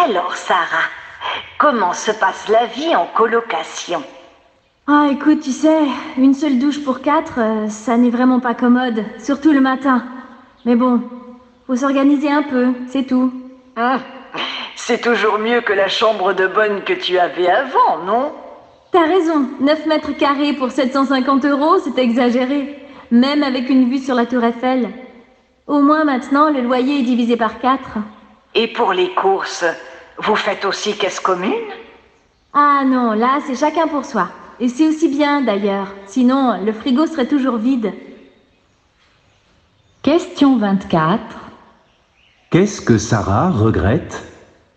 Alors, Sarah, comment se passe la vie en colocation? Ah, écoute, tu sais, une seule douche pour 4, ça n'est vraiment pas commode, surtout le matin. Mais bon, faut s'organiser un peu, c'est tout. Hum, C'est toujours mieux que la chambre de bonne que tu avais avant, non? T'as raison, 9 mètres carrés pour 750 €, c'est exagéré. Même avec une vue sur la tour Eiffel. Au moins maintenant, le loyer est divisé par 4. Et pour les courses, vous faites aussi caisse commune? Ah non, là, c'est chacun pour soi. Et c'est aussi bien, d'ailleurs. Sinon, le frigo serait toujours vide. Question 24. Qu'est-ce que Sarah regrette?